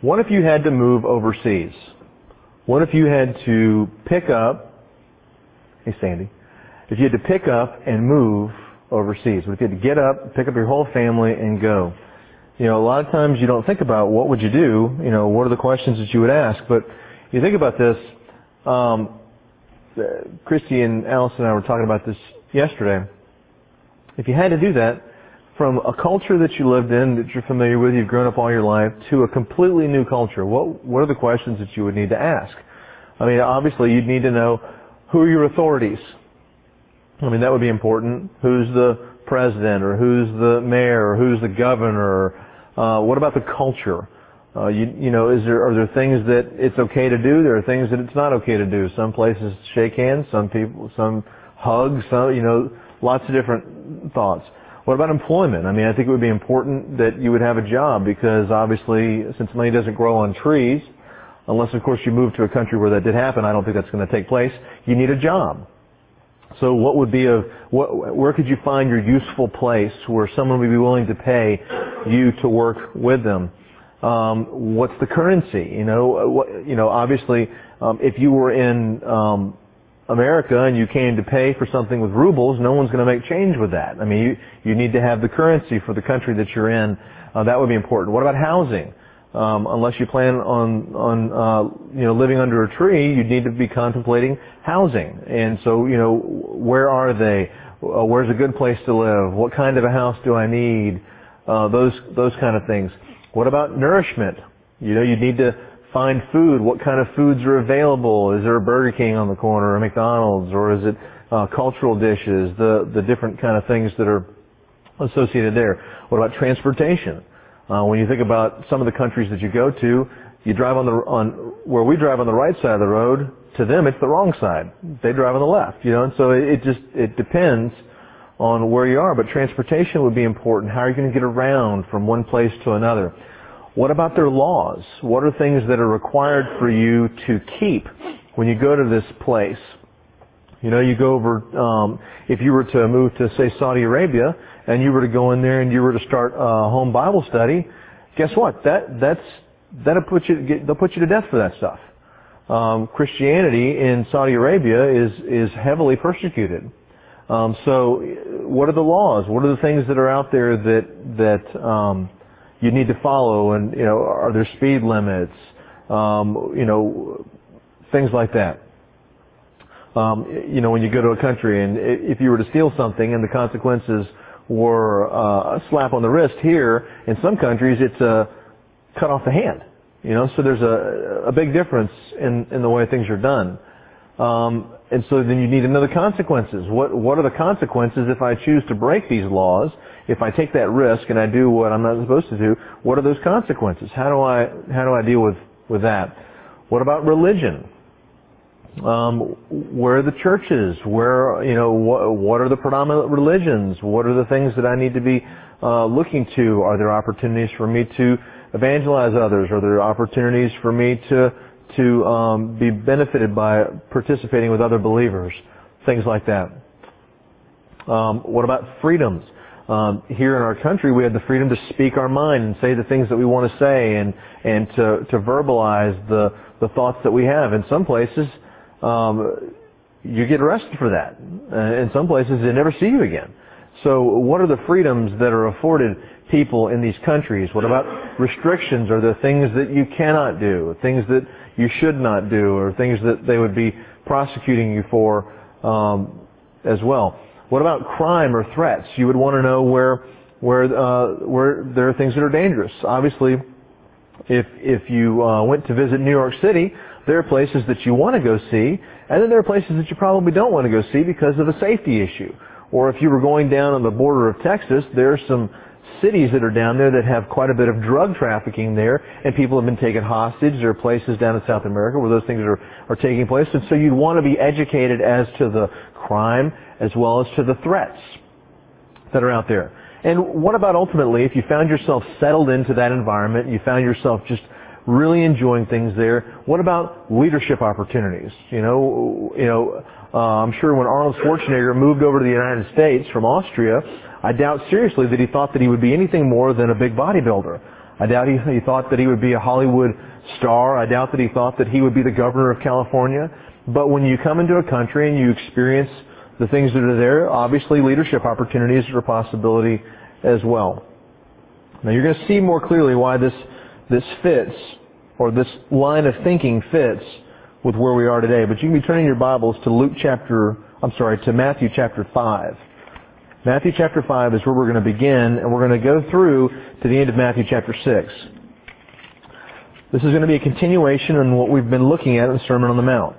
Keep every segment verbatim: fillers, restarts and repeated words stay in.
What if you had to move overseas? What if you had to pick up, hey Sandy, if you had to pick up and move overseas? What if you had to get up, pick up your whole family and go? You know, a lot of times you don't think about what would you do, you know, what are the questions that you would ask, but you think about this, um, Christy and Alice and I were talking about this yesterday. If you had to do that, from a culture that you lived in, that you're familiar with, you've grown up all your life, to a completely new culture, what what are the questions that you would need to ask? I mean, obviously you'd need to know, who are your authorities? I mean, that would be important. Who's the president, or who's the mayor, or who's the governor? Uh, what about the culture? Uh, you, you know, is there, are there things that it's okay to do? There are things that it's not okay to do. Some places shake hands, some people, some hug, some, you know, lots of different thoughts. What about employment? I mean, I think it would be important that you would have a job, because obviously, since money doesn't grow on trees, unless of course you move to a country where that did happen, I don't think that's going to take place, you need a job. So what would be a, what, where could you find your useful place where someone would be willing to pay you to work with them? Um, what's the currency? You know, what, you know, obviously, um, if you were in um, America and you came to pay for something with rubles, no one's going to make change with that. I mean, you, you need to have the currency for the country that you're in. Uh, that would be important. What about housing? Um, unless you plan on, on, uh, you know, living under a tree, you'd need to be contemplating housing. And so, you know, where are they? Uh, where's a good place to live? What kind of a house do I need? Uh, those, those kind of things. What about nourishment? You know, you need to find food. What kind of foods are available? Is there a Burger King on the corner, or a McDonald's, or is it uh, cultural dishes? The the different kind of things that are associated there. What about transportation? Uh, when you think about some of the countries that you go to, you drive on the on where we drive on the right side of the road. To them, it's the wrong side. They drive on the left. You know, and so it, it just it depends on where you are. But transportation would be important. How are you going to get around from one place to another? What about their laws? What are things that are required for you to keep when you go to this place? You know, you go over, um, if you were to move to, say, Saudi Arabia, and you were to go in there and you were to start a home Bible study, guess what? That, that's, that'll put you, they'll put you to death for that stuff. Um, Christianity in Saudi Arabia is, is heavily persecuted. Um, so what are the laws? What are the things that are out there that, that, um, you need to follow? And, you know, are there speed limits? Um, you know, things like that. Um, you know, when you go to a country and if you were to steal something and the consequences were uh, a slap on the wrist, here in some countries it's a cut off the hand. You know, so there's a, a big difference in, in the way things are done. Um, and so then you need another consequences. What what are the consequences if I choose to break these laws? If I take that risk and I do what I'm not supposed to do, what are those consequences? How do I how do I deal with, with that? What about religion? Um, where are the churches? Where, you know, what, what are the predominant religions? What are the things that I need to be uh, looking to? Are there opportunities for me to evangelize others? Are there opportunities for me to to um, be benefited by participating with other believers? Things like that. Um, what about freedoms? Um, here in our country, we have the freedom to speak our mind and say the things that we want to say, and and to to verbalize the the thoughts that we have. In some places, um, you get arrested for that. Uh, in some places, they never see you again. So, what are the freedoms that are afforded people in these countries? What about restrictions? Are there things that you cannot do, things that you should not do, or things that they would be prosecuting you for um, as well? What about crime or threats? You would want to know where where uh, where there are things that are dangerous. Obviously, if if you uh, went to visit New York City, there are places that you want to go see, and then there are places that you probably don't want to go see because of a safety issue. Or if you were going down on the border of Texas, there are some cities that are down there that have quite a bit of drug trafficking there, and people have been taken hostage. There are places down in South America where those things are, are taking place. And so you'd want to be educated as to the crime as well as to the threats that are out there. And what about ultimately, if you found yourself settled into that environment, you found yourself just really enjoying things there, what about leadership opportunities? You know, you know, uh, I'm sure when Arnold Schwarzenegger moved over to the United States from Austria, I doubt seriously that he thought that he would be anything more than a big bodybuilder. I doubt he, he thought that he would be a Hollywood star. I doubt that he thought that he would be the governor of California. But when you come into a country and you experience the things that are there, obviously leadership opportunities are a possibility as well. Now you're going to see more clearly why this this fits, or this line of thinking fits with where we are today. But you can be turning your Bibles to Luke chapter, I'm sorry, to Matthew chapter five. Matthew chapter five is where we're going to begin, and we're going to go through to the end of Matthew chapter six. This is going to be a continuation on what we've been looking at in the Sermon on the Mount.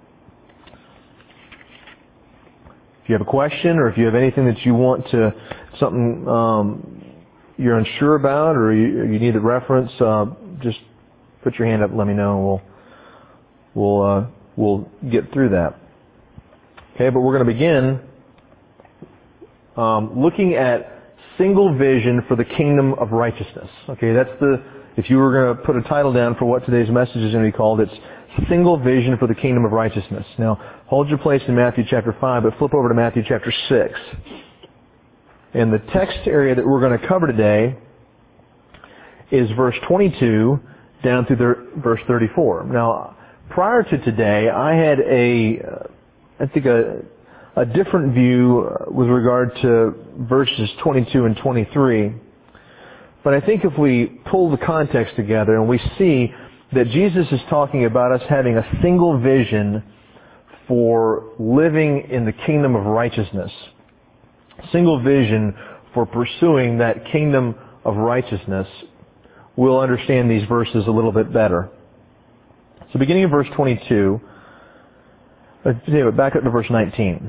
If you have a question, or if you have anything that you want to, something um, you're unsure about, or you, you need a reference, uh, just put your hand up and let me know, and we'll we'll uh, we'll get through that. Okay, but we're going to begin um, looking at single vision for the kingdom of righteousness. Okay, that's the, if you were going to put a title down for what today's message is going to be called, it's single vision for the kingdom of righteousness. Now, hold your place in Matthew chapter five, but flip over to Matthew chapter six. And the text area that we're going to cover today is verse twenty-two down through the, verse thirty-four. Now, prior to today, I had a, I think a, a different view with regard to verses twenty-two and twenty-three. But I think if we pull the context together and we see that Jesus is talking about us having a single vision for living in the kingdom of righteousness, single vision for pursuing that kingdom of righteousness, we'll understand these verses a little bit better. So beginning in verse twenty-two, back up to verse nineteen.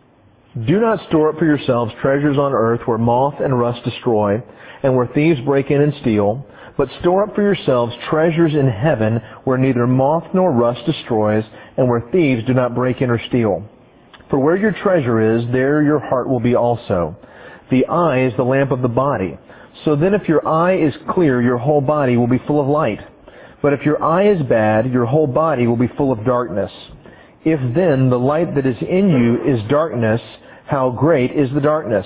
Do not store up for yourselves treasures on earth where moth and rust destroy, and where thieves break in and steal, but store up for yourselves treasures in heaven where neither moth nor rust destroys, and where thieves do not break in or steal. For where your treasure is, there your heart will be also. The eye is the lamp of the body. So then if your eye is clear, your whole body will be full of light. But if your eye is bad, your whole body will be full of darkness. If then the light that is in you is darkness, how great is the darkness?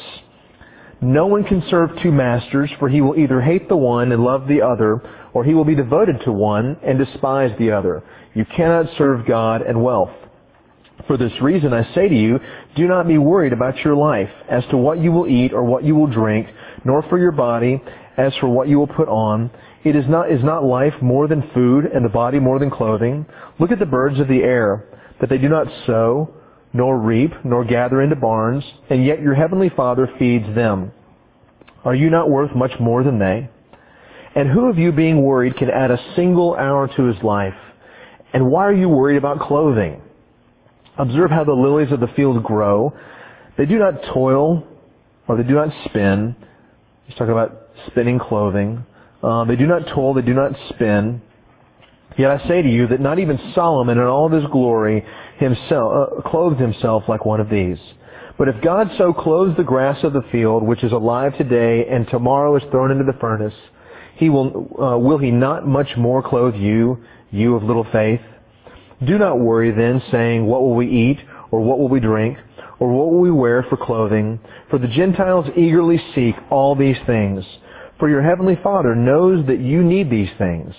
No one can serve two masters, for he will either hate the one and love the other, or he will be devoted to one and despise the other. You cannot serve God and wealth. For this reason I say to you, do not be worried about your life, as to what you will eat or what you will drink, nor for your body, as for what you will put on. It is not, is not life more than food, and the body more than clothing? Look at the birds of the air, that they do not sow, nor reap, nor gather into barns, and yet your heavenly Father feeds them. Are you not worth much more than they? And who of you being worried can add a single hour to his life? And why are you worried about clothing? Observe how the lilies of the field grow. They do not toil, or they do not spin. He's talking about spinning clothing. Uh, they do not toil, they do not spin. Yet I say to you that not even Solomon in all of his glory himself uh, clothed himself like one of these. But if God so clothes the grass of the field, which is alive today and tomorrow is thrown into the furnace, He will uh, will He not much more clothe you, you of little faith? Do not worry then, saying, what will we eat, or what will we drink, or what will we wear for clothing? For the Gentiles eagerly seek all these things. For your heavenly Father knows that you need these things.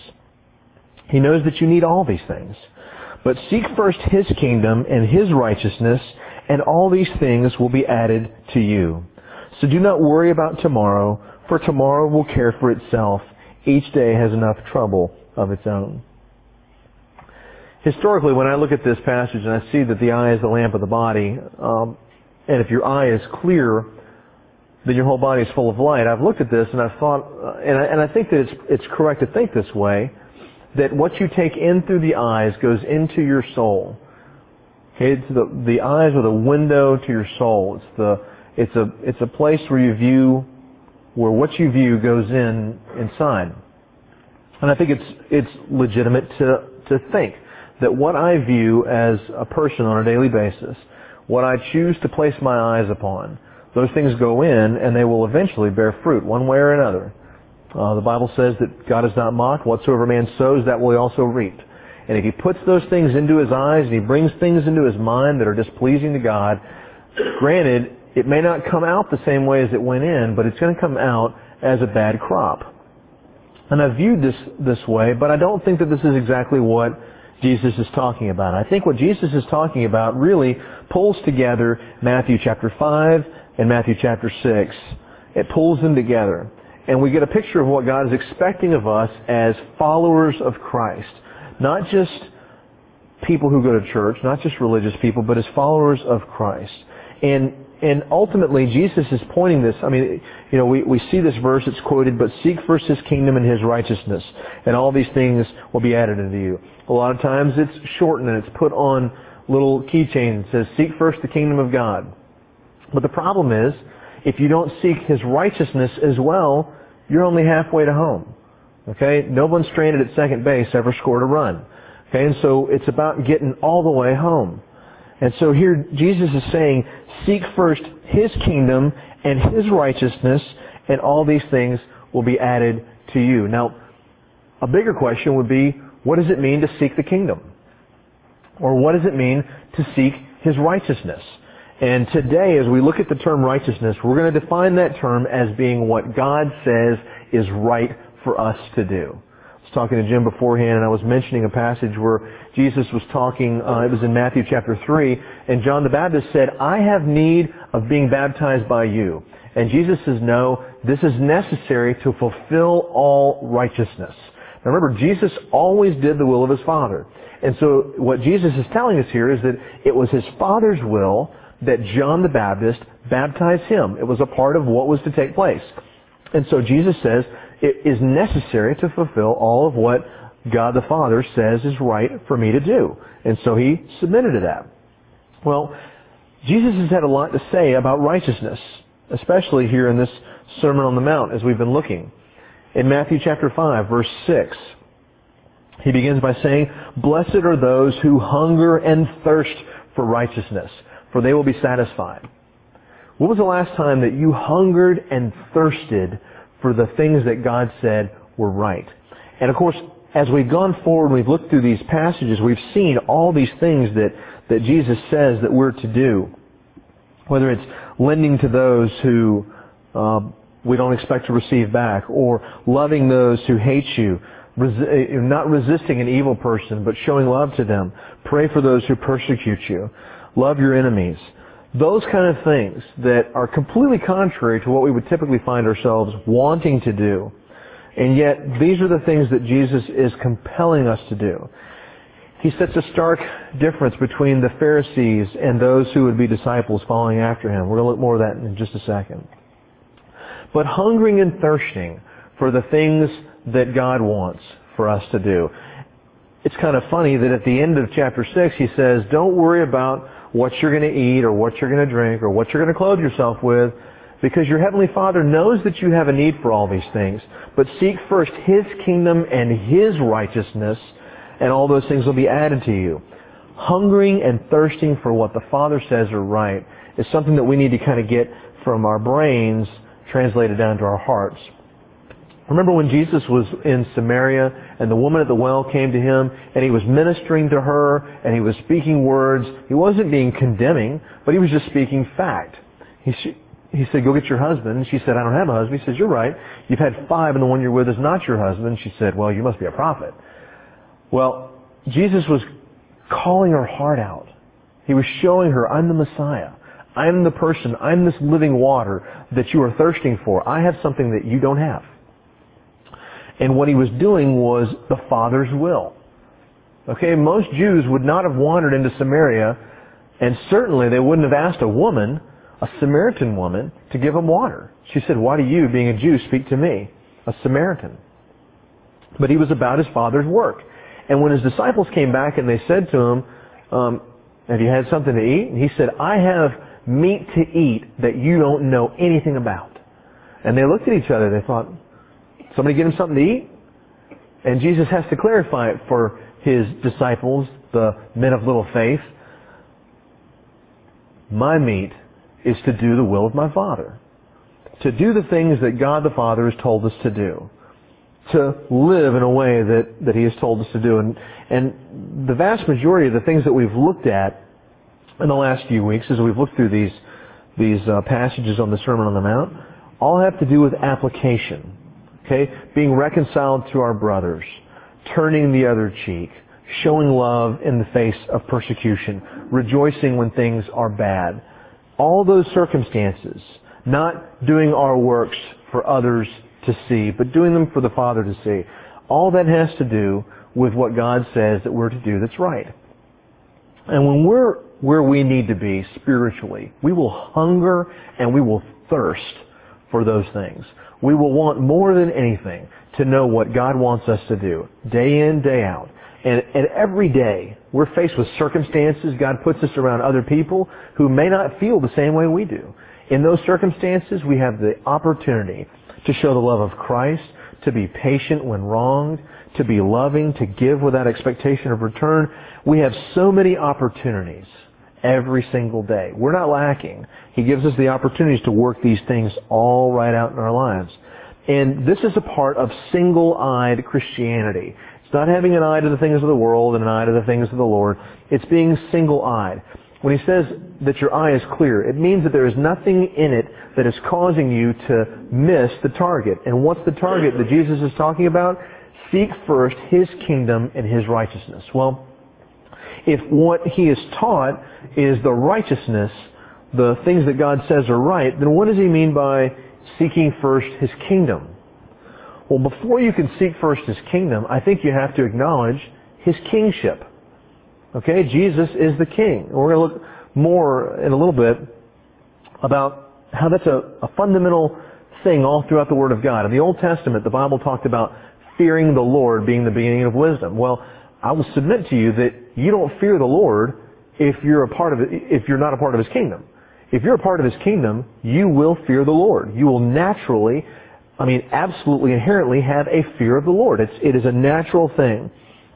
He knows that you need all these things. But seek first His kingdom and His righteousness, and all these things will be added to you. So do not worry about tomorrow, for tomorrow will care for itself. Each day has enough trouble of its own. Historically, when I look at this passage and I see that the eye is the lamp of the body, um, and if your eye is clear, then your whole body is full of light. I've looked at this and I've thought, uh, and, I, and I think that it's it's correct to think this way, that what you take in through the eyes goes into your soul. Okay, it's the the eyes are the window to your soul. It's the it's a it's a place where you view, where what you view goes in inside. And I think it's it's legitimate to to think that what I view as a person on a daily basis, what I choose to place my eyes upon, those things go in and they will eventually bear fruit one way or another. Uh, the Bible says that God is not mocked. Whatsoever man sows, that will he also reap. And if he puts those things into his eyes and he brings things into his mind that are displeasing to God, granted, it may not come out the same way as it went in, but it's going to come out as a bad crop. And I've viewed this this way, but I don't think that this is exactly what Jesus is talking about. I think what Jesus is talking about really pulls together Matthew chapter five and Matthew chapter six. It pulls them together. And we get a picture of what God is expecting of us as followers of Christ. Not just people who go to church, not just religious people, but as followers of Christ. And and ultimately, Jesus is pointing this. I mean, you know, we, we see this verse, it's quoted, but seek first His kingdom and His righteousness, and all these things will be added unto you. A lot of times it's shortened and it's put on little keychains. It says, seek first the kingdom of God. But the problem is, if you don't seek His righteousness as well, you're only halfway to home. Okay? No one stranded at second base ever scored a run. Okay? And so it's about getting all the way home. And so here Jesus is saying, seek first His kingdom and His righteousness, and all these things will be added to you. Now, a bigger question would be, what does it mean to seek the kingdom? Or what does it mean to seek His righteousness? And today, as we look at the term righteousness, we're going to define that term as being what God says is right for us to do. I was talking to Jim beforehand, and I was mentioning a passage where Jesus was talking, uh, it was in Matthew chapter three, and John the Baptist said, I have need of being baptized by you. And Jesus says, no, this is necessary to fulfill all righteousness. Now remember, Jesus always did the will of His Father. And so what Jesus is telling us here is that it was His Father's will that John the Baptist baptized Him. It was a part of what was to take place. And so Jesus says it is necessary to fulfill all of what God the Father says is right for me to do. And so He submitted to that. Well, Jesus has had a lot to say about righteousness, especially here in this Sermon on the Mount as we've been looking. In Matthew chapter five, verse six, He begins by saying, blessed are those who hunger and thirst for righteousness, for they will be satisfied. When was the last time that you hungered and thirsted for the things that God said were right? And of course, as we've gone forward, we've looked through these passages, we've seen all these things that, that Jesus says that we're to do. Whether it's lending to those who uh, we don't expect to receive back, or loving those who hate you, resi- not resisting an evil person, but showing love to them. Pray for those who persecute you. Love your enemies. Those kind of things that are completely contrary to what we would typically find ourselves wanting to do. And yet, these are the things that Jesus is compelling us to do. He sets a stark difference between the Pharisees and those who would be disciples following after Him. We're going to look more at that in just a second. But hungering and thirsting for the things that God wants for us to do. It's kind of funny that at the end of chapter six, He says, don't worry about what you're going to eat or what you're going to drink or what you're going to clothe yourself with, because your Heavenly Father knows that you have a need for all these things. But seek first His kingdom and His righteousness, and all those things will be added to you. Hungering and thirsting for what the Father says are right is something that we need to kind of get from our brains translated down to our hearts. Remember when Jesus was in Samaria and the woman at the well came to Him and He was ministering to her and He was speaking words. He wasn't being condemning, but He was just speaking fact. He, he said, go get your husband. And she said, I don't have a husband. He says, you're right. You've had five and the one you're with is not your husband. She said, well, you must be a prophet. Well, Jesus was calling her heart out. He was showing her, I'm the Messiah. I'm the person. I'm this living water that you are thirsting for. I have something that you don't have. And what He was doing was the Father's will. Okay, most Jews would not have wandered into Samaria, and certainly they wouldn't have asked a woman, a Samaritan woman, to give them water. She said, why do you, being a Jew, speak to me, a Samaritan? But He was about His Father's work. And when His disciples came back and they said to Him, um, have you had something to eat? And He said, I have meat to eat that you don't know anything about. And they looked at each other. They thought, somebody get Him something to eat? And Jesus has to clarify it for His disciples, the men of little faith. My meat is to do the will of my Father. To do the things that God the Father has told us to do. To live in a way that, that He has told us to do. And, and the vast majority of the things that we've looked at in the last few weeks as we've looked through these, these uh, passages on the Sermon on the Mount all have to do with application. Okay? Being reconciled to our brothers, turning the other cheek, showing love in the face of persecution, rejoicing when things are bad. All those circumstances, not doing our works for others to see, but doing them for the Father to see. All that has to do with what God says that we're to do that's right. And when we're where we need to be spiritually, we will hunger and we will thirst for those things. We will want more than anything to know what God wants us to do, day in, day out. And, and every day, we're faced with circumstances. God puts us around other people who may not feel the same way we do. In those circumstances, we have the opportunity to show the love of Christ, to be patient when wronged, to be loving, to give without expectation of return. We have so many opportunities every single day. We're not lacking. He gives us the opportunities to work these things all right out in our lives. And this is a part of single-eyed Christianity. It's not having an eye to the things of the world and an eye to the things of the Lord. It's being single-eyed. When he says that your eye is clear, it means that there is nothing in it that is causing you to miss the target. And what's the target that Jesus is talking about? Seek first His kingdom and His righteousness. Well, if what he is taught is the righteousness, the things that God says are right, then what does he mean by seeking first His kingdom? Well, before you can seek first His kingdom, I think you have to acknowledge His kingship. Okay? Jesus is the king. We're going to look more in a little bit about how that's a, a fundamental thing all throughout the Word of God. In the Old Testament, the Bible talked about fearing the Lord being the beginning of wisdom. Well, I will submit to you that you don't fear the Lord if you're a part of it, if you're not a part of His kingdom. If you're a part of His kingdom, you will fear the Lord. You will naturally, I mean, absolutely inherently have a fear of the Lord. It's, it is a natural thing.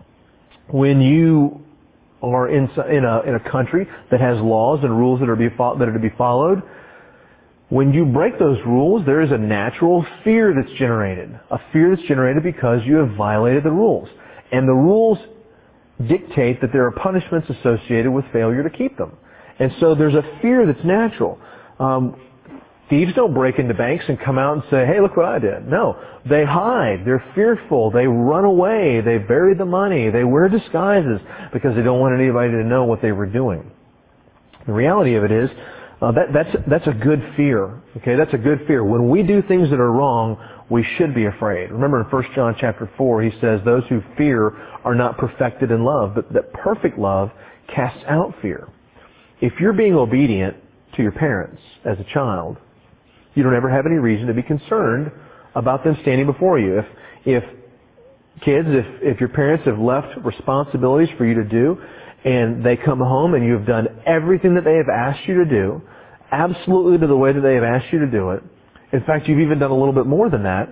When you are in, in a, in a country that has laws and rules that are, be, that are to be followed, when you break those rules, there is a natural fear that's generated. A fear that's generated because you have violated the rules. And the rules dictate that there are punishments associated with failure to keep them. And so there's a fear that's natural. Um, thieves don't break into banks and come out and say, hey, look what I did. No. They hide. They're fearful. They run away. They bury the money. They wear disguises because they don't want anybody to know what they were doing. The reality of it is, uh, that, that's, that's a good fear. Okay, that's a good fear. When we do things that are wrong, we should be afraid. Remember in First John chapter four, he says, those who fear are not perfected in love, but that perfect love casts out fear. If you're being obedient to your parents as a child, you don't ever have any reason to be concerned about them standing before you. If, if kids, if, if your parents have left responsibilities for you to do, and they come home and you've done everything that they have asked you to do, absolutely to the way that they have asked you to do it, in fact, you've even done a little bit more than that,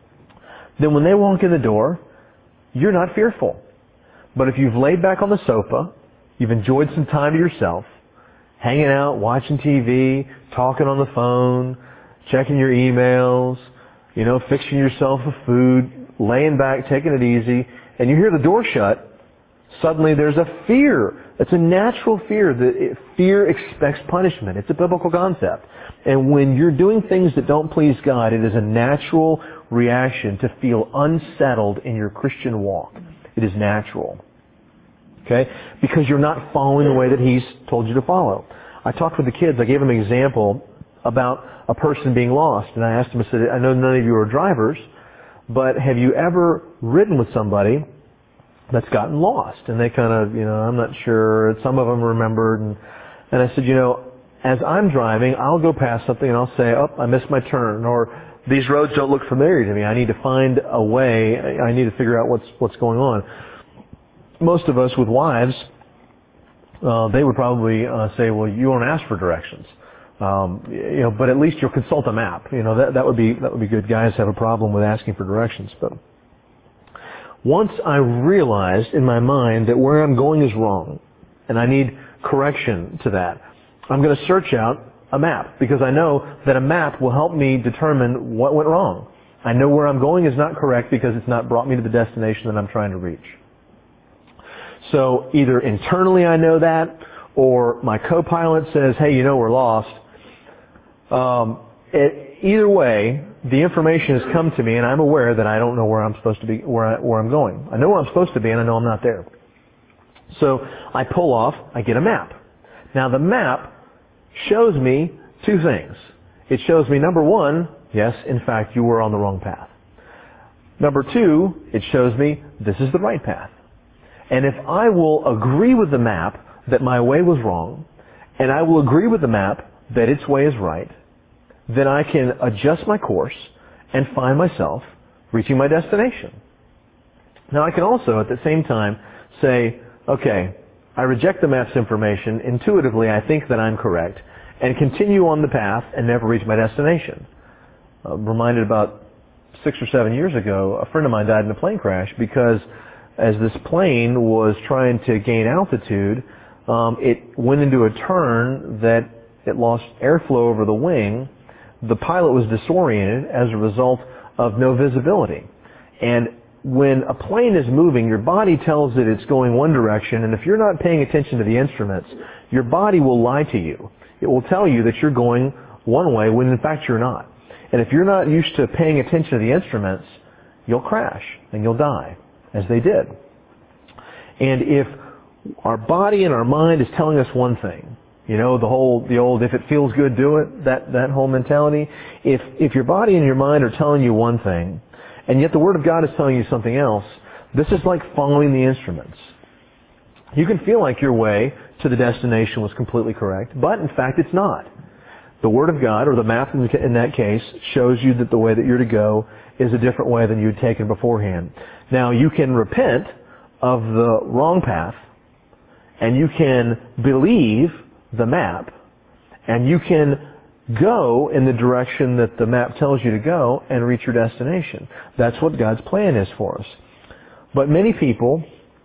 then when they walk in the door, you're not fearful. But if you've laid back on the sofa, you've enjoyed some time to yourself, hanging out, watching T V, talking on the phone, checking your emails, you know, fixing yourself a food, laying back, taking it easy, and you hear the door shut, suddenly there's a fear. It's a natural fear. That fear expects punishment. It's a biblical concept. And when you're doing things that don't please God, it is a natural reaction to feel unsettled in your Christian walk. It is natural. Okay? Because you're not following the way that He's told you to follow. I talked with the kids. I gave them an example about a person being lost. And I asked them, I said, I know none of you are drivers, but have you ever ridden with somebody that's gotten lost? And they kind of, you know, I'm not sure. Some of them remembered. And, and I said, you know, as I'm driving, I'll go past something and I'll say, oh, I missed my turn. Or these roads don't look familiar to me. I need to find a way. I need to figure out what's what's going on. Most of us with wives, uh, they would probably uh, say, well, you won't ask for directions. Um, you know, but at least you'll consult a map. You know, that, that would be, that would be good. Guys have a problem with asking for directions. But once I realized in my mind that where I'm going is wrong and I need correction to that, I'm going to search out a map because I know that a map will help me determine what went wrong. I know where I'm going is not correct because it's not brought me to the destination that I'm trying to reach. So either internally I know that, or my co-pilot says, hey, you know we're lost. Um, it, either way, the information has come to me and I'm aware that I don't know where I'm supposed to be, where, I, where I'm going. I know where I'm supposed to be and I know I'm not there. So I pull off, I get a map. Now the map shows me two things. It shows me, number one, yes, in fact, you were on the wrong path. Number two, it shows me this is the right path. And if I will agree with the map that my way was wrong, and I will agree with the map that its way is right, then I can adjust my course and find myself reaching my destination. Now I can also at the same time say, okay, I reject the map's information. Intuitively, I think that I'm correct, and continue on the path and never reach my destination. I'm reminded about six or seven years ago, a friend of mine died in a plane crash because as this plane was trying to gain altitude, um, it went into a turn that it lost airflow over the wing. The pilot was disoriented as a result of no visibility. And when a plane is moving, your body tells it it's going one direction, and if you're not paying attention to the instruments, your body will lie to you. It will tell you that you're going one way when in fact you're not. And if you're not used to paying attention to the instruments, you'll crash and you'll die, as they did. And if our body and our mind is telling us one thing, you know, the whole, the old, if it feels good, do it, that, that whole mentality. If, if your body and your mind are telling you one thing, and yet the Word of God is telling you something else, this is like following the instruments. You can feel like your way to the destination was completely correct, but in fact it's not. The Word of God, or the map in that case, shows you that the way that you're to go is a different way than you had taken beforehand. Now you can repent of the wrong path, and you can believe the map, and you can go in the direction that the map tells you to go and reach your destination. That's what God's plan is for us. But many people,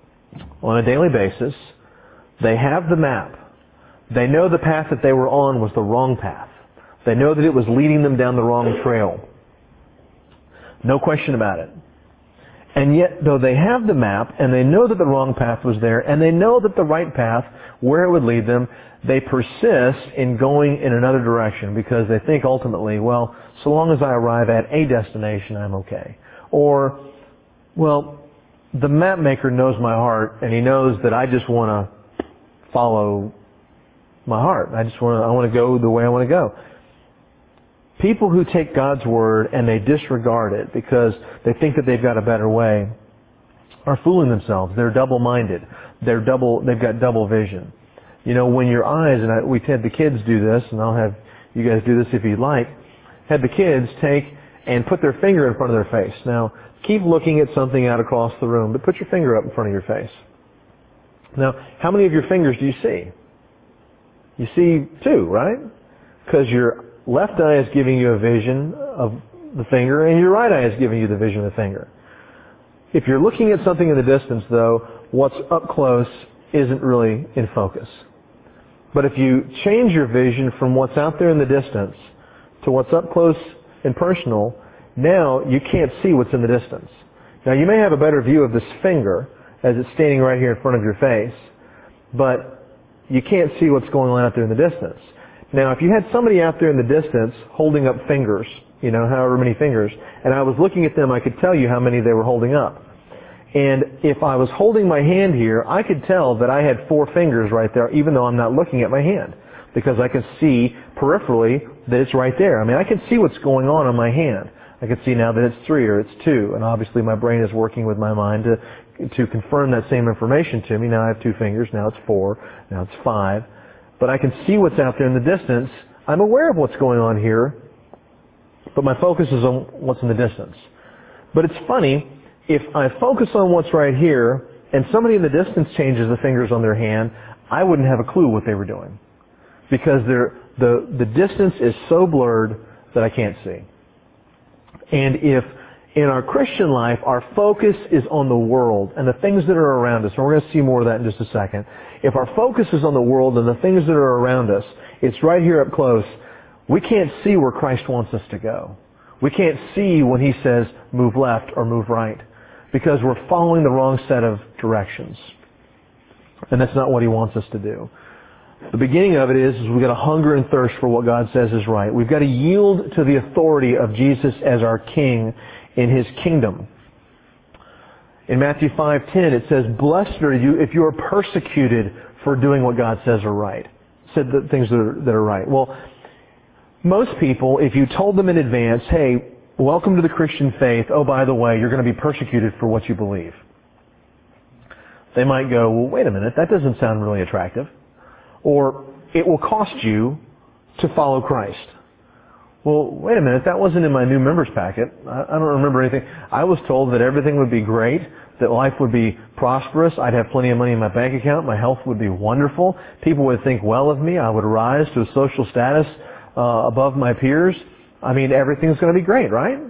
on a daily basis, they have the map. They know the path that they were on was the wrong path. They know that it was leading them down the wrong trail. No question about it. And yet, though they have the map, and they know that the wrong path was there, and they know that the right path, where it would lead them, they persist in going in another direction because they think ultimately, well, so long as I arrive at a destination, I'm okay. Or, well, the map maker knows my heart, and he knows that I just want to follow my heart. I just want to, I want to go the way I want to go. People who take God's Word and they disregard it because they think that they've got a better way are fooling themselves. They're double-minded. They're double, they've got double vision. You know, when your eyes, and I, we had the kids do this, and I'll have you guys do this if you'd like, had the kids take and put their finger in front of their face. Now, keep looking at something out across the room, but put your finger up in front of your face. Now, how many of your fingers do you see? You see two, right? Because your left eye is giving you a vision of the finger, and your right eye is giving you the vision of the finger. If you're looking at something in the distance, though, what's up close isn't really in focus. But if you change your vision from what's out there in the distance to what's up close and personal, now you can't see what's in the distance. Now you may have a better view of this finger as it's standing right here in front of your face, but you can't see what's going on out there in the distance. Now if you had somebody out there in the distance holding up fingers, you know, however many fingers, and I was looking at them, I could tell you how many they were holding up. And if I was holding my hand here, I could tell that I had four fingers right there, even though I'm not looking at my hand, because I can see peripherally that it's right there. I mean, I can see what's going on on my hand. I can see now that it's three or it's two, and obviously my brain is working with my mind to to confirm that same information to me. Now I have two fingers, now it's four, now it's five. But I can see what's out there in the distance. I'm aware of what's going on here, but my focus is on what's in the distance. But it's funny, if I focus on what's right here, and somebody in the distance changes the fingers on their hand, I wouldn't have a clue what they were doing. Because the, the distance is so blurred that I can't see. And if in our Christian life our focus is on the world and the things that are around us, and we're going to see more of that in just a second, if our focus is on the world and the things that are around us, it's right here up close, we can't see where Christ wants us to go. We can't see when He says move left or move right, because we're following the wrong set of directions. And that's not what He wants us to do. The beginning of it is, is we've got to hunger and thirst for what God says is right. We've got to yield to the authority of Jesus as our King in His kingdom. In Matthew five ten, it says, "Blessed are you if you are persecuted for doing what God says are right." Said the things that are, that are right. Well, most people, if you told them in advance, "Hey, welcome to the Christian faith. Oh, by the way, you're going to be persecuted for what you believe," they might go, "Well, wait a minute, that doesn't sound really attractive." Or, "It will cost you to follow Christ." Well, wait a minute, that wasn't in my new members packet. I, I don't remember anything. I was told that everything would be great, that life would be prosperous, I'd have plenty of money in my bank account, my health would be wonderful, people would think well of me, I would rise to a social status uh, above my peers. I mean, everything's going to be great, right?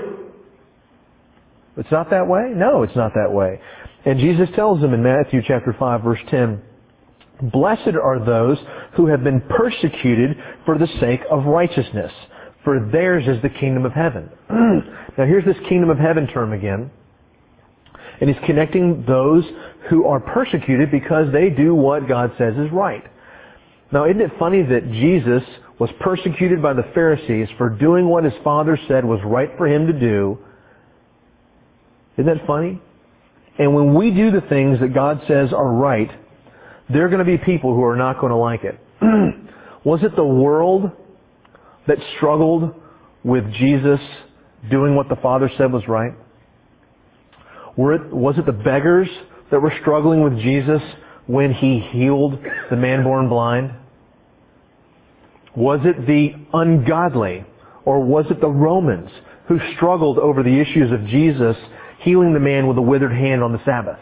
It's not that way? No, it's not that way. And Jesus tells them in Matthew chapter five, verse ten, "Blessed are those who have been persecuted for the sake of righteousness, for theirs is the kingdom of heaven." Now here's this kingdom of heaven term again. And He's connecting those who are persecuted because they do what God says is right. Now isn't it funny that Jesus was persecuted by the Pharisees for doing what His Father said was right for Him to do? Isn't that funny? And when we do the things that God says are right, there are going to be people who are not going to like it. Was it the world that struggled with Jesus doing what the Father said was right? Were it, was it the beggars that were struggling with Jesus when He healed the man born blind? Was it the ungodly, or was it the Romans who struggled over the issues of Jesus healing the man with a withered hand on the Sabbath?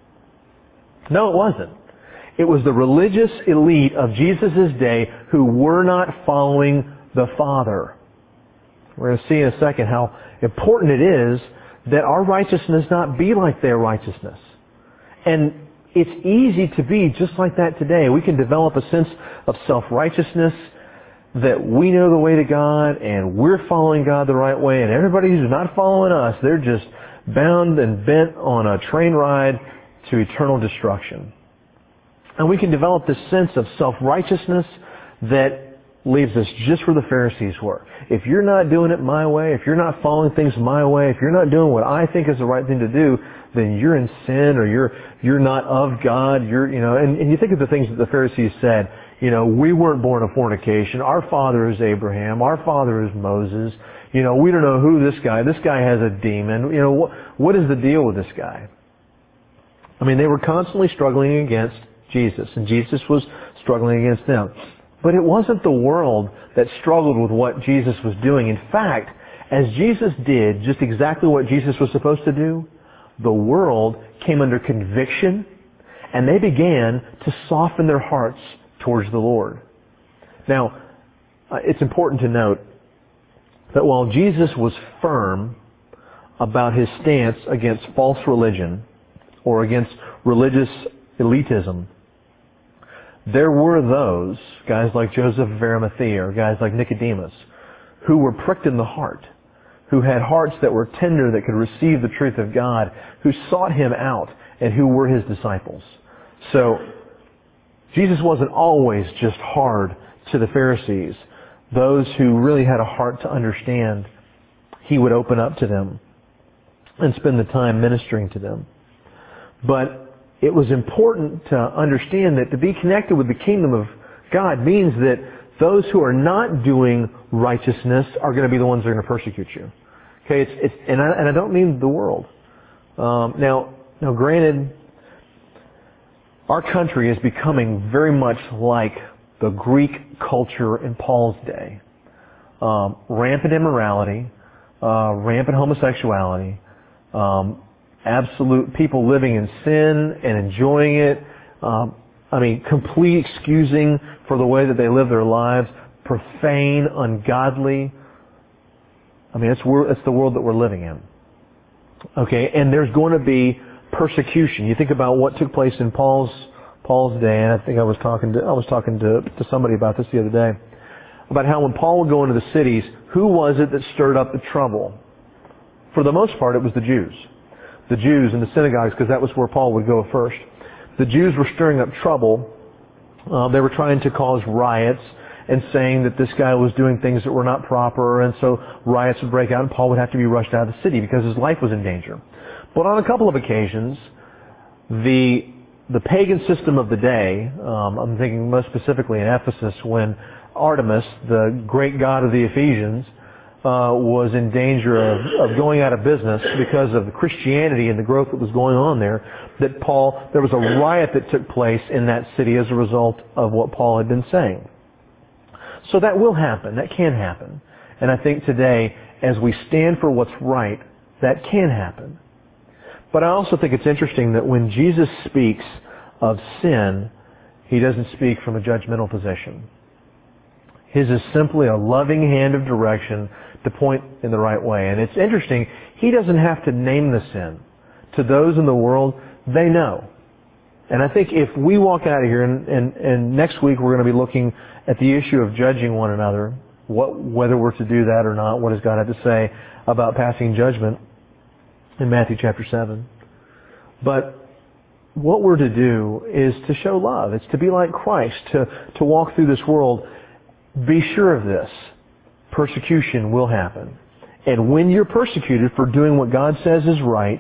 No, it wasn't. It was the religious elite of Jesus' day who were not following the Father. We're going to see in a second how important it is that our righteousness not be like their righteousness. And it's easy to be just like that today. We can develop a sense of self-righteousness, that we know the way to God and we're following God the right way, and everybody who's not following us, they're just bound and bent on a train ride to eternal destruction. And we can develop this sense of self-righteousness that leaves us just where the Pharisees were. If you're not doing it my way, if you're not following things my way, if you're not doing what I think is the right thing to do, then you're in sin, or you're you're not of God. You're you know, and, and you think of the things that the Pharisees said. You know, we weren't born of fornication. Our father is Abraham. Our father is Moses. You know, we don't know who this guy. This guy has a demon. You know, what what is the deal with this guy? I mean, they were constantly struggling against Jesus, and Jesus was struggling against them. But it wasn't the world that struggled with what Jesus was doing. In fact, as Jesus did just exactly what Jesus was supposed to do, the world came under conviction, and they began to soften their hearts towards the Lord. Now, it's important to note that while Jesus was firm about His stance against false religion or against religious elitism, there were those, guys like Joseph of Arimathea or guys like Nicodemus, who were pricked in the heart, who had hearts that were tender, that could receive the truth of God, who sought Him out, and who were His disciples. So, Jesus wasn't always just hard to the Pharisees. Those who really had a heart to understand, He would open up to them and spend the time ministering to them. But it was important to understand that to be connected with the kingdom of God means that those who are not doing righteousness are going to be the ones that are going to persecute you. Okay, it's, it's and I and I don't mean the world. Um, now, now, granted, our country is becoming very much like the Greek culture in Paul's day. Um, rampant immorality, uh, rampant homosexuality, um, absolute people living in sin and enjoying it. Um, I mean, complete excusing for the way that they live their lives, profane, ungodly. I mean, it's, it's the world that we're living in. Okay, and there's going to be persecution. You think about what took place in Paul's Paul's day, and I think I was talking to I was talking to, to somebody about this the other day, about how when Paul would go into the cities, who was it that stirred up the trouble? For the most part, it was the Jews. The Jews in the synagogues, because that was where Paul would go first. The Jews were stirring up trouble Uh, they were trying to cause riots and saying that this guy was doing things that were not proper, and so riots would break out and Paul would have to be rushed out of the city because his life was in danger. But on a couple of occasions, the the pagan system of the day, um, I'm thinking most specifically in Ephesus when Artemis, the great god of the Ephesians, uh, was in danger of, of going out of business because of the Christianity and the growth that was going on there, that Paul, there was a riot that took place in that city as a result of what Paul had been saying. So that will happen. That can happen. And I think today, as we stand for what's right, that can happen. But I also think it's interesting that when Jesus speaks of sin, He doesn't speak from a judgmental position. His is simply a loving hand of direction to point in the right way. And it's interesting, He doesn't have to name the sin. To those in the world, they know. And I think if we walk out of here, and, and, and next week we're going to be looking at the issue of judging one another, what, whether we're to do that or not, what does God have to say about passing judgment in Matthew chapter seven. But what we're to do is to show love. It's to be like Christ, to, to walk through this world. Be sure of this. Persecution will happen. And when you're persecuted for doing what God says is right,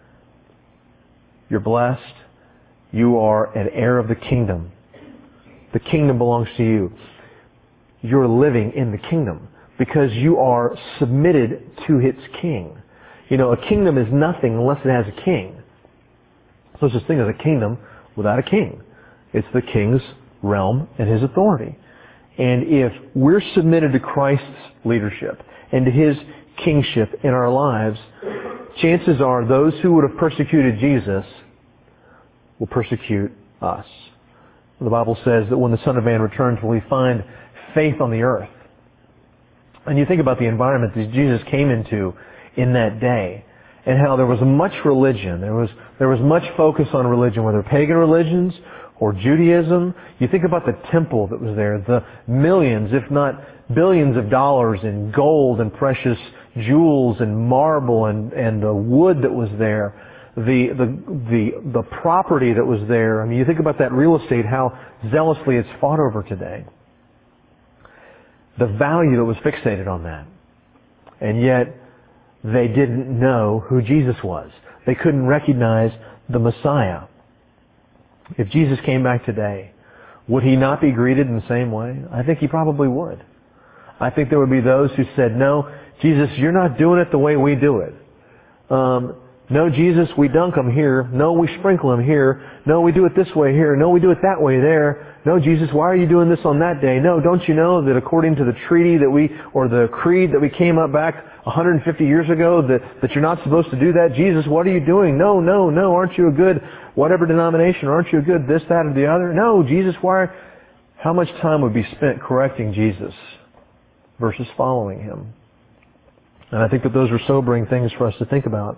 you're blessed. You are an heir of the kingdom. The kingdom belongs to you. You're living in the kingdom because you are submitted to its king. You know, a kingdom is nothing unless it has a king. So there's this thing as a kingdom without a king. It's the king's realm and his authority. And if we're submitted to Christ's leadership and to His kingship in our lives, chances are those who would have persecuted Jesus will persecute us. The Bible says that when the Son of Man returns, will He find faith on the earth? And you think about the environment that Jesus came into in that day, and how there was much religion. There was there was much focus on religion, whether pagan religions or Judaism. You think about the temple that was there, the millions, if not billions of dollars in gold and precious jewels and marble and, and the wood that was there, the, the, the, the property that was there. I mean, you think about that real estate, how zealously it's fought over today. The value that was fixated on that. And yet, they didn't know who Jesus was. They couldn't recognize the Messiah. If Jesus came back today, would He not be greeted in the same way? I think He probably would. I think there would be those who said, no, Jesus, you're not doing it the way we do it. Um, no, Jesus, we dunk them here. No, we sprinkle them here. No, we do it this way here. No, we do it that way there. No, Jesus, why are you doing this on that day? No, don't you know that according to the treaty that we, or the creed that we came up back one hundred fifty years ago, that, that you're not supposed to do that? Jesus, what are you doing? No, no, no, aren't you a good whatever denomination? Aren't you a good this, that, or the other? No, Jesus, why? How much time would be spent correcting Jesus versus following Him? And I think that those are sobering things for us to think about.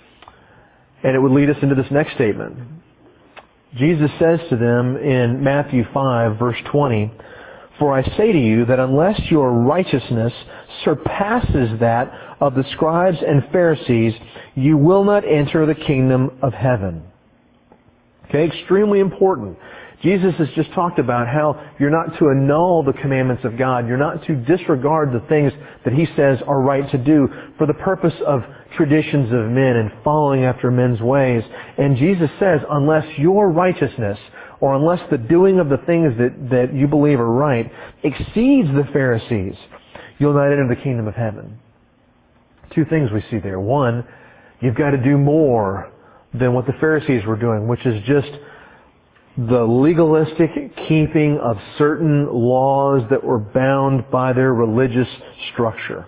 And it would lead us into this next statement. Jesus says to them in Matthew five, verse twenty, "For I say to you that unless your righteousness surpasses that of the scribes and Pharisees, you will not enter the kingdom of heaven." Okay, extremely important. Jesus has just talked about how you're not to annul the commandments of God. You're not to disregard the things that He says are right to do for the purpose of traditions of men and following after men's ways. And Jesus says, unless your righteousness, or unless the doing of the things that, that you believe are right exceeds the Pharisees, you'll not enter the kingdom of heaven. Two things we see there. One, you've got to do more than what the Pharisees were doing, which is just the legalistic keeping of certain laws that were bound by their religious structure.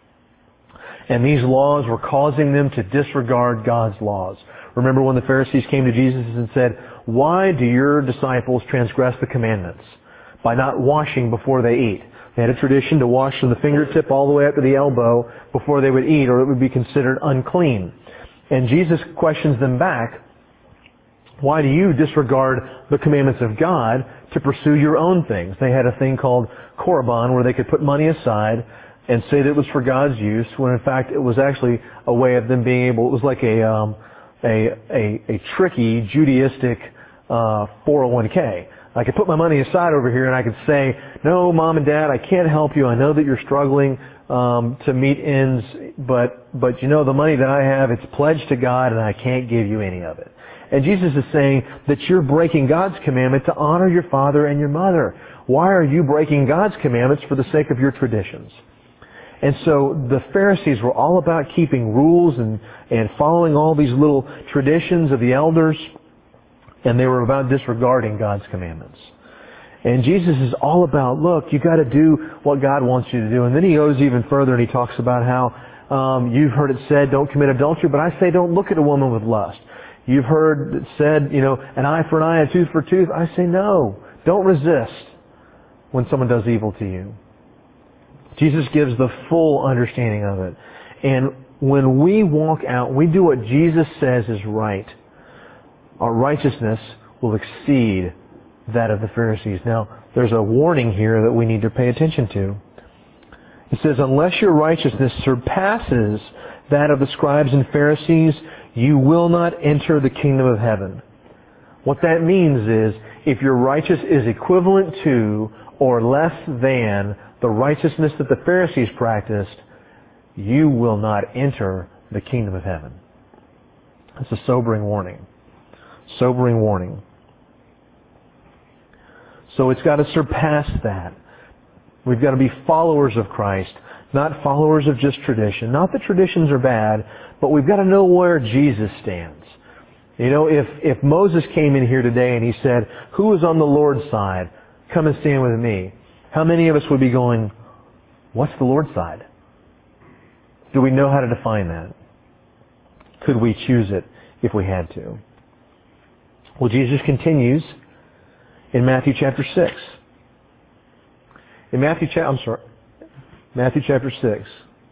And these laws were causing them to disregard God's laws. Remember when the Pharisees came to Jesus and said, "Why do your disciples transgress the commandments by not washing before they eat?" They had a tradition to wash from the fingertip all the way up to the elbow before they would eat, or it would be considered unclean. And Jesus questions them back, "Why do you disregard the commandments of God to pursue your own things?" They had a thing called Korban, where they could put money aside and say that it was for God's use, when in fact it was actually a way of them being able, it was like a um, a, a, a tricky Judaistic uh, four oh one k. I could put my money aside over here and I could say, no, Mom and Dad, I can't help you. I know that you're struggling um, to meet ends, but, but you know, the money that I have, it's pledged to God and I can't give you any of it. And Jesus is saying that you're breaking God's commandment to honor your father and your mother. Why are you breaking God's commandments for the sake of your traditions? And so the Pharisees were all about keeping rules and, and following all these little traditions of the elders, and they were about disregarding God's commandments. And Jesus is all about, look, you got to do what God wants you to do. And then he goes even further and he talks about how um, you've heard it said, don't commit adultery, but I say don't look at a woman with lust. You've heard it said, you know, an eye for an eye, a tooth for a tooth. I say no. Don't resist when someone does evil to you. Jesus gives the full understanding of it. And when we walk out, we do what Jesus says is right, our righteousness will exceed that of the Pharisees. Now, there's a warning here that we need to pay attention to. It says, unless your righteousness surpasses that of the scribes and Pharisees, you will not enter the kingdom of heaven. What that means is, if your righteousness is equivalent to or less than the righteousness that the Pharisees practiced, you will not enter the kingdom of heaven. It's a sobering warning. Sobering warning. So it's got to surpass that. We've got to be followers of Christ, not followers of just tradition. Not that traditions are bad, but we've got to know where Jesus stands. You know, if, if Moses came in here today and he said, who is on the Lord's side? Come and stand with me. How many of us would be going, what's the Lord's side? Do we know how to define that? Could we choose it if we had to? Well, Jesus continues in Matthew chapter six. In Matthew chapter, I'm sorry, Matthew chapter six.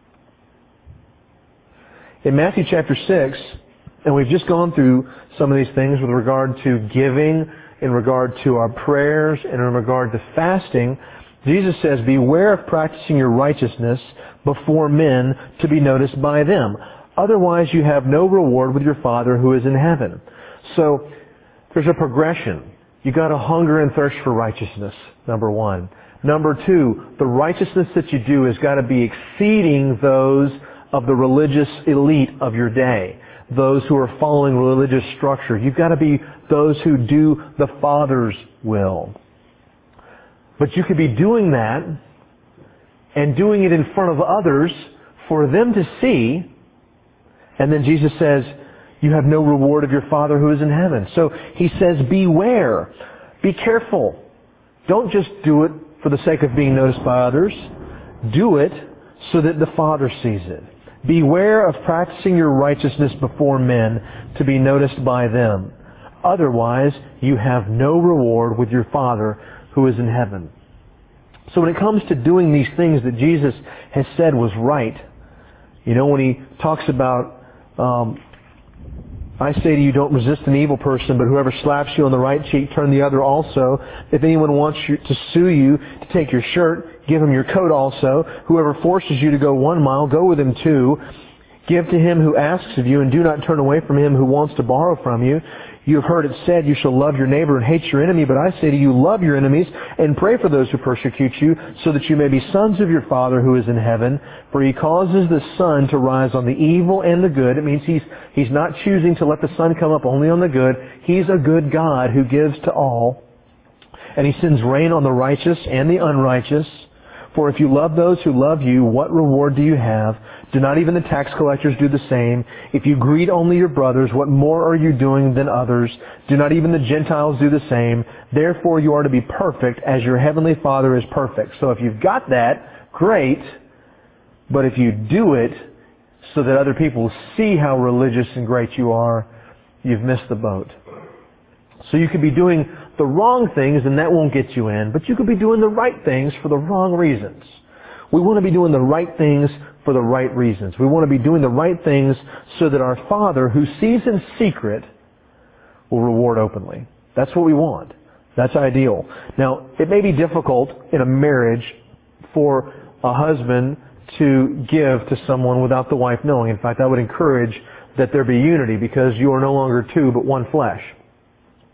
In Matthew chapter six, and we've just gone through some of these things with regard to giving, in regard to our prayers, and in regard to fasting. Jesus says, beware of practicing your righteousness before men to be noticed by them. Otherwise you have no reward with your Father who is in heaven. So, there's a progression. You got to hunger and thirst for righteousness, number one. Number two, the righteousness that you do has got to be exceeding those of the religious elite of your day. Those who are following religious structure. You've got to be those who do the Father's will. But you could be doing that and doing it in front of others for them to see, and then Jesus says, you have no reward of your Father who is in heaven. So He says, beware. Be careful. Don't just do it for the sake of being noticed by others. Do it so that the Father sees it. Beware of practicing your righteousness before men to be noticed by them. Otherwise, you have no reward with your Father who is in heaven. So when it comes to doing these things that Jesus has said was right, you know, when He talks about, um, I say to you, don't resist an evil person, but whoever slaps you on the right cheek, turn the other also. If anyone wants you to sue you to take your shirt, give him your coat also. Whoever forces you to go one mile, go with him two. Give to him who asks of you, and do not turn away from him who wants to borrow from you. You have heard it said, you shall love your neighbor and hate your enemy. But I say to you, love your enemies and pray for those who persecute you, so that you may be sons of your Father who is in heaven. For He causes the sun to rise on the evil and the good. It means He's, he's not choosing to let the sun come up only on the good. He's a good God who gives to all. And He sends rain on the righteous and the unrighteous. For if you love those who love you, what reward do you have? Do not even the tax collectors do the same? If you greet only your brothers, what more are you doing than others? Do not even the Gentiles do the same? Therefore you are to be perfect as your heavenly Father is perfect. So if you've got that, great. But if you do it so that other people see how religious and great you are, you've missed the boat. So you could be doing the wrong things and that won't get you in, but you could be doing the right things for the wrong reasons. We want to be doing the right things for the right reasons. We want to be doing the right things so that our Father, who sees in secret, will reward openly. That's what we want. That's ideal. Now, it may be difficult in a marriage for a husband to give to someone without the wife knowing. In fact, I would encourage that there be unity, because you are no longer two but one flesh.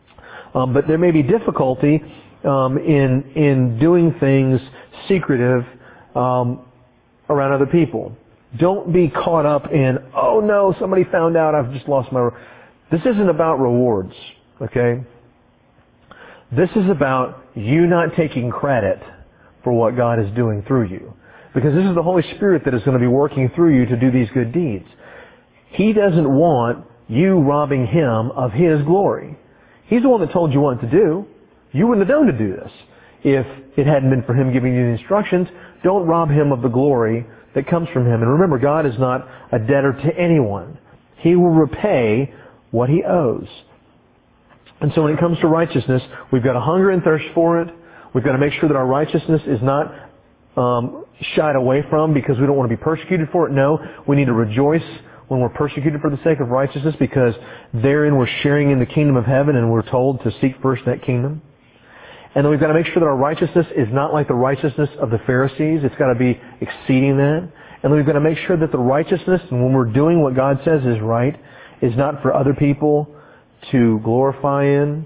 Um, but there may be difficulty um, in in doing things secretive um, around other people. Don't be caught up in, oh no, somebody found out, I've just lost my... Re-. This isn't about rewards, okay? This is about you not taking credit for what God is doing through you. Because this is the Holy Spirit that is going to be working through you to do these good deeds. He doesn't want you robbing Him of His glory. He's the one that told you what to do. You wouldn't have known to do this if it hadn't been for Him giving you the instructions. Don't rob Him of the glory that comes from Him. And remember, God is not a debtor to anyone. He will repay what He owes. And so when it comes to righteousness, we've got to hunger and thirst for it. We've got to make sure that our righteousness is not um, shied away from because we don't want to be persecuted for it. No, we need to rejoice when we're persecuted for the sake of righteousness, because therein we're sharing in the kingdom of heaven, and we're told to seek first that kingdom. And then we've got to make sure that our righteousness is not like the righteousness of the Pharisees. It's got to be exceeding that. And then we've got to make sure that the righteousness, and when we're doing what God says is right, is not for other people to glorify in.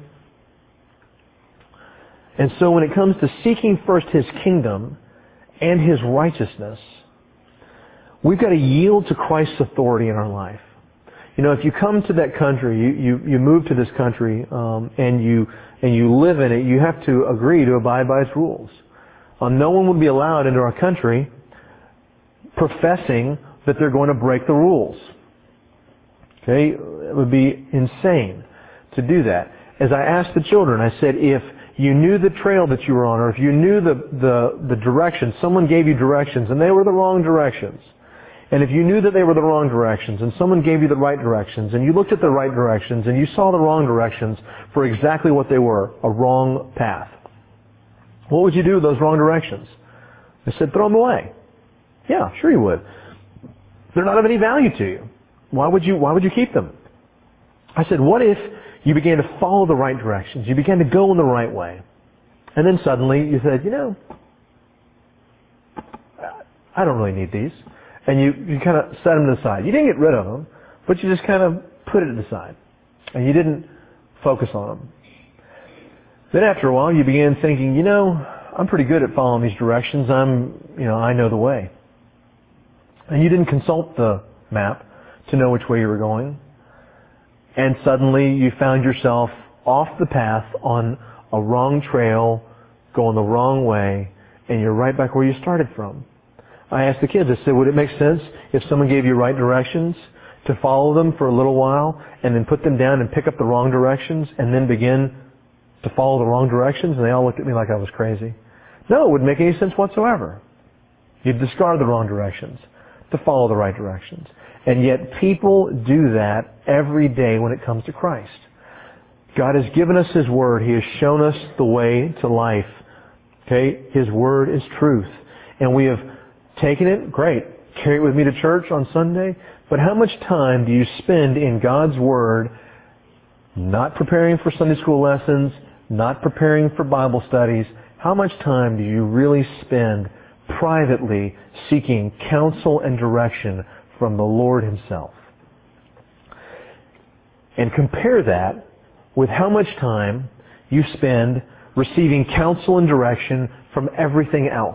And so when it comes to seeking first His kingdom and His righteousness, we've got to yield to Christ's authority in our life. You know, if you come to that country, you, you, you move to this country, um, and you and you live in it, you have to agree to abide by its rules. Um, no one would be allowed into our country professing that they're going to break the rules. Okay? It would be insane to do that. As I asked the children, I said, if you knew the trail that you were on, or if you knew the, the, the directions, someone gave you directions and they were the wrong directions, and if you knew that they were the wrong directions and someone gave you the right directions and you looked at the right directions and you saw the wrong directions for exactly what they were, a wrong path, what would you do with those wrong directions? I said, throw them away. Yeah, sure you would. They're not of any value to you. Why would you, why would you keep them? I said, what if you began to follow the right directions? You began to go in the right way. And then suddenly you said, you know, I don't really need these. And you, you kind of set them to the side. You didn't get rid of them, but you just kind of put it to the side. And you didn't focus on them. Then after a while, you began thinking, you know, I'm pretty good at following these directions. I'm, you know, I know the way. And you didn't consult the map to know which way you were going. And suddenly you found yourself off the path on a wrong trail, going the wrong way, and you're right back where you started from. I asked the kids, I said, would it make sense if someone gave you right directions to follow them for a little while and then put them down and pick up the wrong directions and then begin to follow the wrong directions? And they all looked at me like I was crazy. No, it wouldn't make any sense whatsoever. You'd discard the wrong directions to follow the right directions. And yet people do that every day when it comes to Christ. God has given us His Word. He has shown us the way to life. Okay? His Word is truth. And we have taken it, great. Carry it with me to church on Sunday. But how much time do you spend in God's Word not preparing for Sunday school lessons, not preparing for Bible studies? How much time do you really spend privately seeking counsel and direction from the Lord Himself? And compare that with how much time you spend receiving counsel and direction from everything else.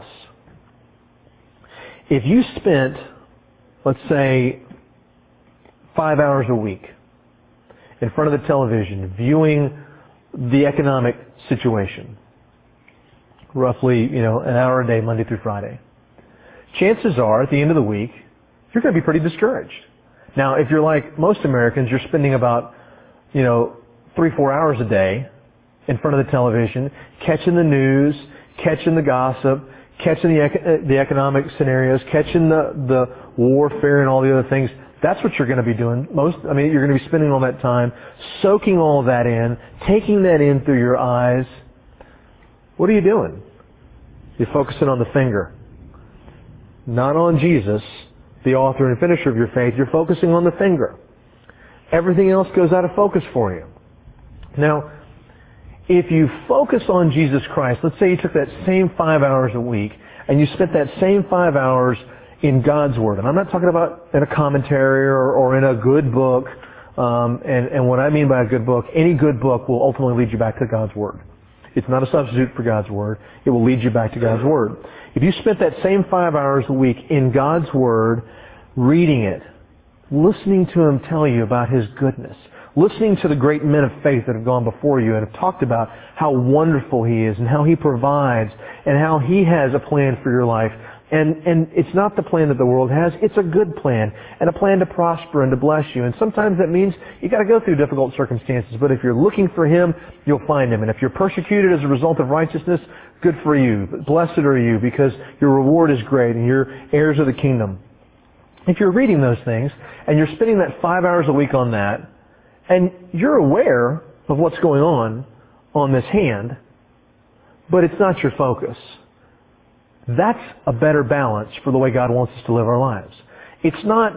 If you spent, let's say, five hours a week in front of the television viewing the economic situation, roughly, you know, an hour a day, Monday through Friday, chances are at the end of the week, you're going to be pretty discouraged. Now, if you're like most Americans, you're spending about, you know, three, four hours a day in front of the television, catching the news, catching the gossip, catching the ec- the economic scenarios, catching the, the warfare and all the other things. That's what you're going to be doing. Most, I mean, you're going to be spending all that time, soaking all of that in, taking that in through your eyes. What are you doing? You're focusing on the finger. Not on Jesus, the author and finisher of your faith. You're focusing on the finger. Everything else goes out of focus for you. Now, if you focus on Jesus Christ, let's say you took that same five hours a week and you spent that same five hours in God's Word. And I'm not talking about in a commentary or, or in a good book Um, and, and what I mean by a good book, any good book will ultimately lead you back to God's Word. It's not a substitute for God's Word. It will lead you back to God's Word. If you spent that same five hours a week in God's Word, reading it, listening to Him tell you about His goodness, listening to the great men of faith that have gone before you and have talked about how wonderful He is and how He provides and how He has a plan for your life. And, and it's not the plan that the world has. It's a good plan and a plan to prosper and to bless you. And sometimes that means you got to go through difficult circumstances. But if you're looking for Him, you'll find Him. And if you're persecuted as a result of righteousness, good for you. Blessed are you because your reward is great and you're heirs of the kingdom. If you're reading those things and you're spending that five hours a week on that, and you're aware of what's going on on this hand, but it's not your focus, that's a better balance for the way God wants us to live our lives. It's not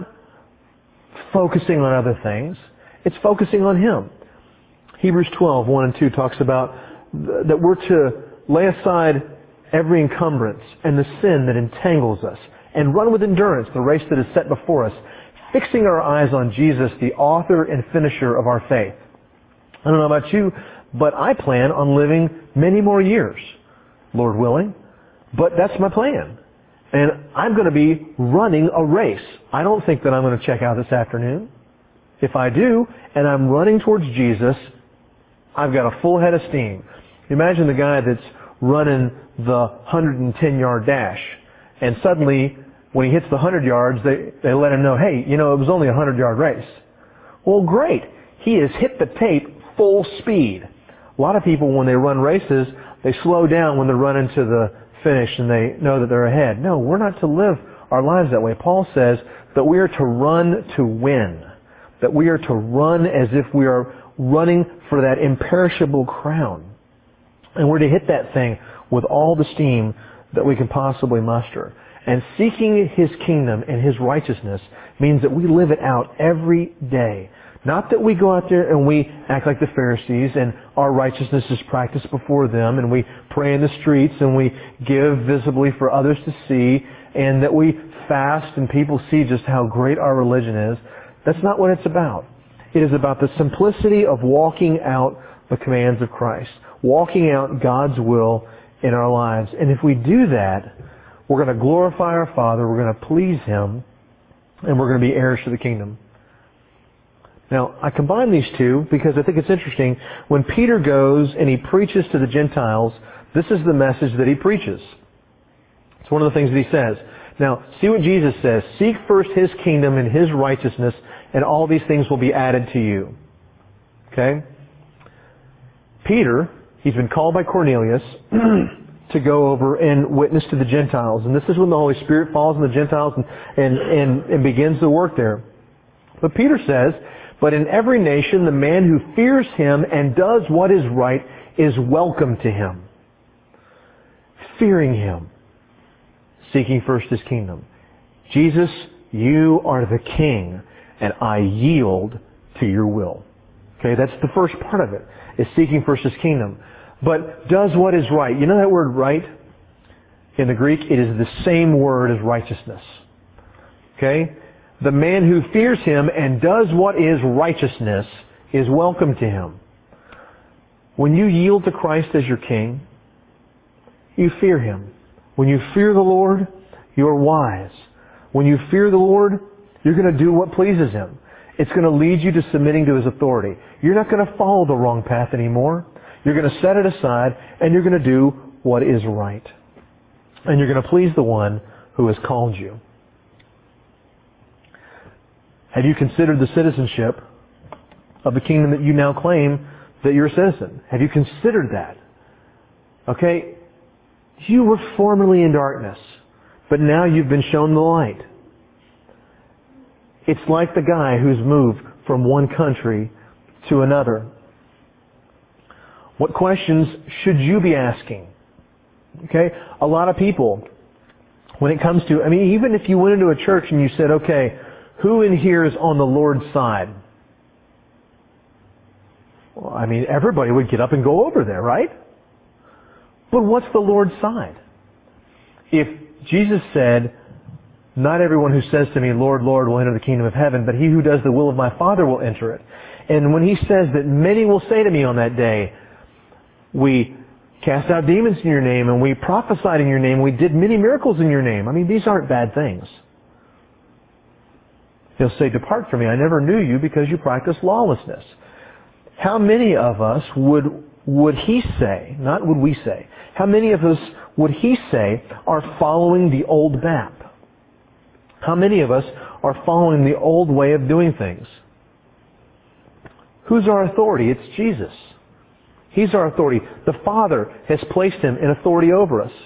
focusing on other things. It's focusing on Him. Hebrews twelve, one and two talks about that we're to lay aside every encumbrance and the sin that entangles us and run with endurance the race that is set before us, fixing our eyes on Jesus, the author and finisher of our faith. I don't know about you, but I plan on living many more years, Lord willing. But that's my plan. And I'm going to be running a race. I don't think that I'm going to check out this afternoon. If I do, and I'm running towards Jesus, I've got a full head of steam. Imagine the guy that's running the one hundred ten yard dash, and suddenly, when he hits the one hundred yards, they, they let him know, hey, you know, it was only a one hundred yard race. Well, great. He has hit the tape full speed. A lot of people, when they run races, they slow down when they're running to the finish and they know that they're ahead. No, we're not to live our lives that way. Paul says that we are to run to win. That we are to run as if we are running for that imperishable crown. And we're to hit that thing with all the steam that we can possibly muster. And seeking His kingdom and His righteousness means that we live it out every day. Not that we go out there and we act like the Pharisees and our righteousness is practiced before them and we pray in the streets and we give visibly for others to see and that we fast and people see just how great our religion is. That's not what it's about. It is about the simplicity of walking out the commands of Christ, walking out God's will in our lives. And if we do that, we're going to glorify our Father, we're going to please Him, and we're going to be heirs to the kingdom. Now, I combine these two because I think it's interesting. When Peter goes and he preaches to the Gentiles, this is the message that he preaches. It's one of the things that he says. Now, see what Jesus says. Seek first His kingdom and His righteousness, and all these things will be added to you. Okay? Peter, he's been called by Cornelius to go over and witness to the Gentiles. And this is when the Holy Spirit falls on the Gentiles and, and, and, and begins to work there. But Peter says, but in every nation, the man who fears Him and does what is right is welcome to Him. Fearing Him. Seeking first His kingdom. Jesus, you are the King, and I yield to your will. Okay, that's the first part of it, is seeking first His kingdom. But does what is right. You know that word right? In the Greek, it is the same word as righteousness. Okay? The man who fears Him and does what is righteousness is welcome to Him. When you yield to Christ as your King, you fear Him. When you fear the Lord, you are wise. When you fear the Lord, you're going to do what pleases Him. It's going to lead you to submitting to His authority. You're not going to follow the wrong path anymore. You're going to set it aside and you're going to do what is right. And you're going to please the one who has called you. Have you considered the citizenship of the kingdom that you now claim that you're a citizen? Have you considered that? Okay? You were formerly in darkness, but now you've been shown the light. It's like the guy who's moved from one country to another. What questions should you be asking? Okay? A lot of people, when it comes to, I mean, even if you went into a church and you said, okay, who in here is on the Lord's side? Well, I mean, everybody would get up and go over there, right? But what's the Lord's side? If Jesus said Not everyone who says to me, Lord, Lord, will enter the kingdom of heaven, but he who does the will of my Father will enter it. And when he says that many will say to me on that day, we cast out demons in your name, and we prophesied in your name, we did many miracles in your name. I mean, these aren't bad things. He'll say, depart from me, I never knew you because you practice lawlessness. How many of us would would he say, not would we say, how many of us would he say are following the old map? How many of us are following the old way of doing things? Who's our authority? It's Jesus. He's our authority. The Father has placed him in authority over us.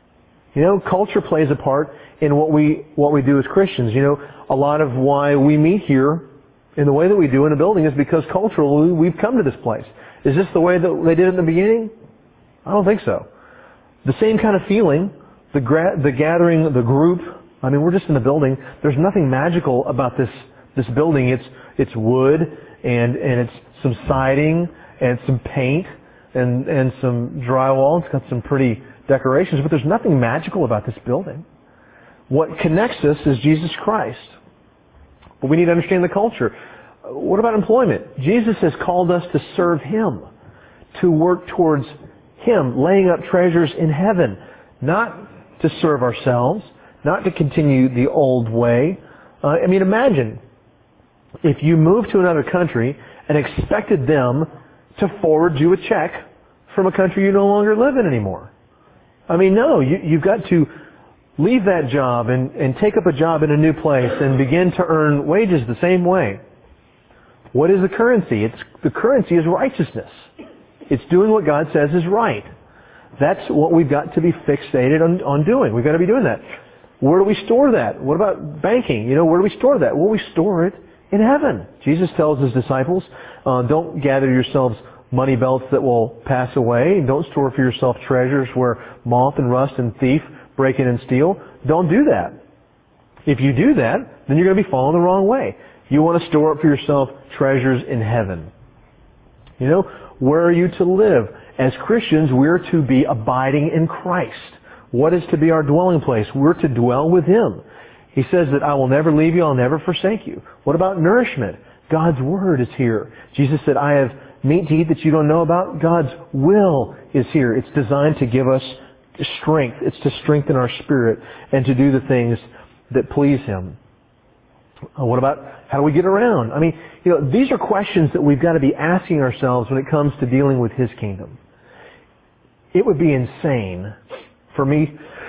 You know, culture plays a part in what we what we do as Christians. You know, a lot of why we meet here in the way that we do in a building is because culturally we've come to this place. Is this the way that they did it in the beginning? I don't think so. The same kind of feeling, the gra- the gathering, the group. I mean, we're just in the building. There's nothing magical about this this building. It's it's wood and and it's some siding and some paint and and some drywall. It's got some pretty decorations, but there's nothing magical about this building. What connects us is Jesus Christ. But we need to understand the culture. What about employment? Jesus has called us to serve Him, to work towards Him, laying up treasures in heaven, not to serve ourselves, not to continue the old way. Uh, I mean, imagine if you moved to another country and expected them to forward you a check from a country you no longer live in anymore. I mean, no, you, you've got to leave that job and, and take up a job in a new place and begin to earn wages the same way. What is the currency? It's, the currency is righteousness. It's doing what God says is right. That's what we've got to be fixated on, on doing. We've got to be doing that. Where do we store that? What about banking? You know, where do we store that? Well, we store it in heaven. Jesus tells His disciples, uh, don't gather yourselves money belts that will pass away. Don't store for yourself treasures where moth and rust and thief break in and steal. Don't do that. If you do that, then you're going to be following the wrong way. You want to store up for yourself treasures in heaven. You know, where are you to live? As Christians, we're to be abiding in Christ. What is to be our dwelling place? We're to dwell with Him. He says that I will never leave you, I'll never forsake you. What about nourishment? God's Word is here. Jesus said, I have meat to eat that you don't know about. God's will is here. It's designed to give us strength. It's to strengthen our spirit and to do the things that please Him. Uh, what about how do we get around? I mean, you know, these are questions that we've got to be asking ourselves when it comes to dealing with His kingdom. It would be insane for me,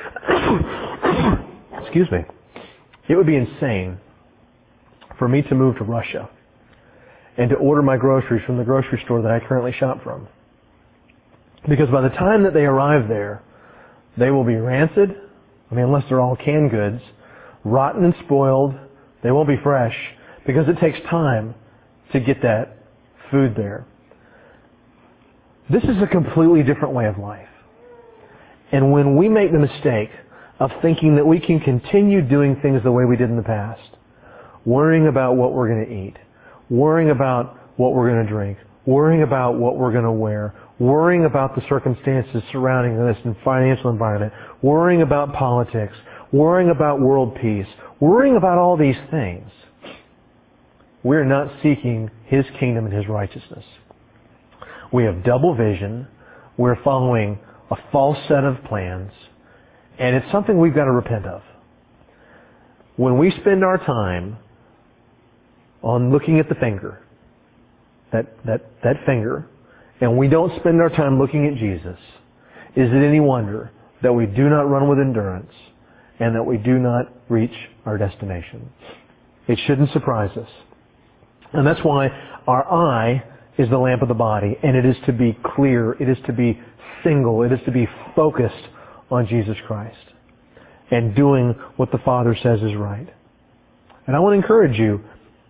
excuse me, it would be insane for me to move to Russia and to order my groceries from the grocery store that I currently shop from. Because by the time that they arrive there, they will be rancid, I mean, unless they're all canned goods, rotten and spoiled. They won't be fresh because it takes time to get that food there. This is a completely different way of life. And when we make the mistake of thinking that we can continue doing things the way we did in the past, worrying about what we're going to eat, worrying about what we're going to drink, worrying about what we're going to wear, worrying about the circumstances surrounding this and financial environment, worrying about politics, worrying about world peace, worrying about all these things, we're not seeking His kingdom and His righteousness. We have double vision. We're following a false set of plans, and it's something we've got to repent of. When we spend our time on looking at the finger, that, that, that finger, and we don't spend our time looking at Jesus, is it any wonder that we do not run with endurance and that we do not reach our destination? It shouldn't surprise us. And that's why our eye is the lamp of the body, and it is to be clear, it is to be single, it is to be focused on Jesus Christ and doing what the Father says is right. And I want to encourage you,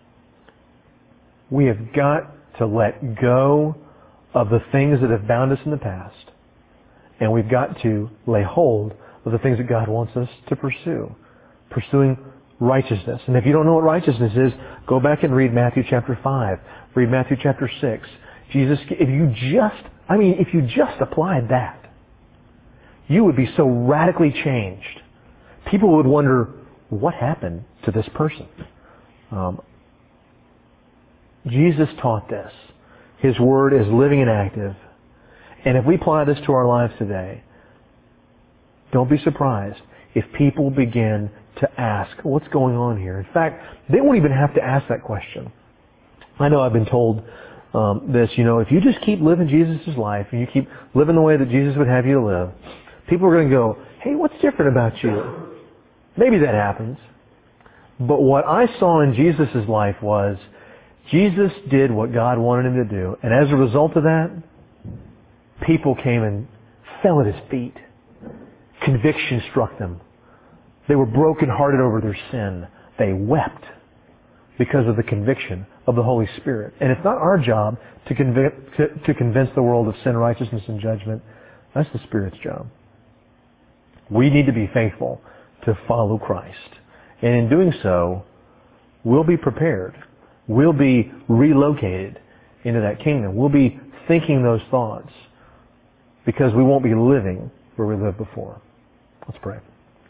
we have got to let go of the things that have bound us in the past, and we've got to lay hold of the things that God wants us to pursue. Pursuing righteousness. And if you don't know what righteousness is, go back and read Matthew chapter five. Read Matthew chapter six. Jesus, if you just, I mean, if you just applied that, you would be so radically changed. People would wonder, what happened to this person? Um, Jesus taught this. His Word is living and active. And if we apply this to our lives today, don't be surprised if people begin to ask, what's going on here? In fact, they won't even have to ask that question. I know I've been told um, this, you know, if you just keep living Jesus' life and you keep living the way that Jesus would have you to live, people are going to go, hey, what's different about you? Maybe that happens. But what I saw in Jesus' life was Jesus did what God wanted him to do. And as a result of that, people came and fell at his feet. Conviction struck them. They were brokenhearted over their sin. They wept because of the conviction of the Holy Spirit. And it's not our job to, convic- to, to convince the world of sin, righteousness, and judgment. That's the Spirit's job. We need to be faithful to follow Christ. And in doing so, we'll be prepared. We'll be relocated into that kingdom. We'll be thinking those thoughts because we won't be living where we lived before. Let's pray.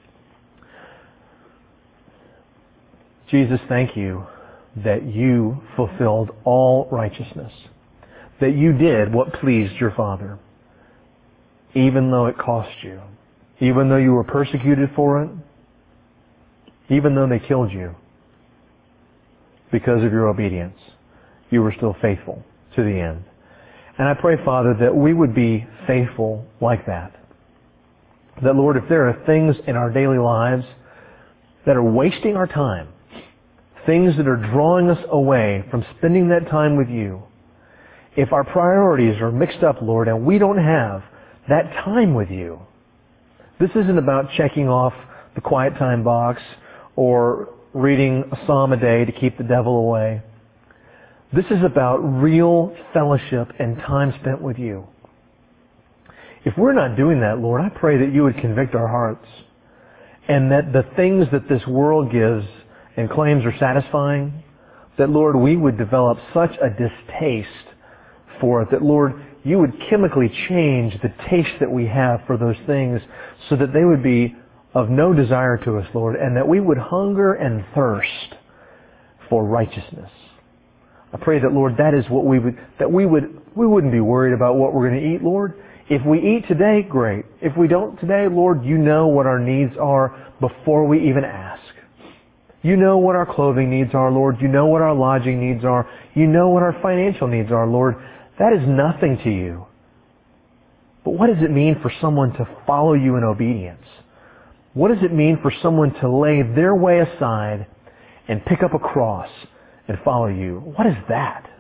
Jesus, thank you that you fulfilled all righteousness, that you did what pleased your Father, even though it cost you, even though you were persecuted for it, even though they killed you. Because of your obedience, you were still faithful to the end. And I pray, Father, that we would be faithful like that. That, Lord, if there are things in our daily lives that are wasting our time, things that are drawing us away from spending that time with you, if our priorities are mixed up, Lord, and we don't have that time with you, this isn't about checking off the quiet time box or reading a psalm a day to keep the devil away. This is about real fellowship and time spent with you. If we're not doing that, Lord, I pray that you would convict our hearts and that the things that this world gives and claims are satisfying, that, Lord, we would develop such a distaste for it that, Lord, you would chemically change the taste that we have for those things so that they would be of no desire to us, Lord, and that we would hunger and thirst for righteousness. I pray that, Lord, that is what we would, that we would, we wouldn't be worried about what we're going to eat, Lord. If we eat today, great. If we don't today, Lord, you know what our needs are before we even ask. You know what our clothing needs are, Lord. You know what our lodging needs are. You know what our financial needs are, Lord. That is nothing to you. But what does it mean for someone to follow you in obedience? What does it mean for someone to lay their way aside and pick up a cross and follow you? What is that?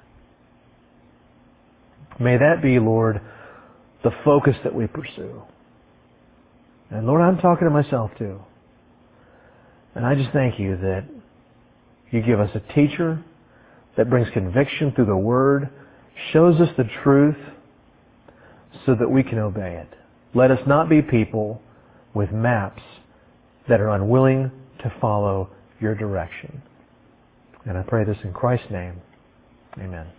May that be, Lord, the focus that we pursue. And Lord, I'm talking to myself too. And I just thank you that you give us a teacher that brings conviction through the Word, shows us the truth so that we can obey it. Let us not be people with maps that are unwilling to follow your direction. And I pray this in Christ's name. Amen.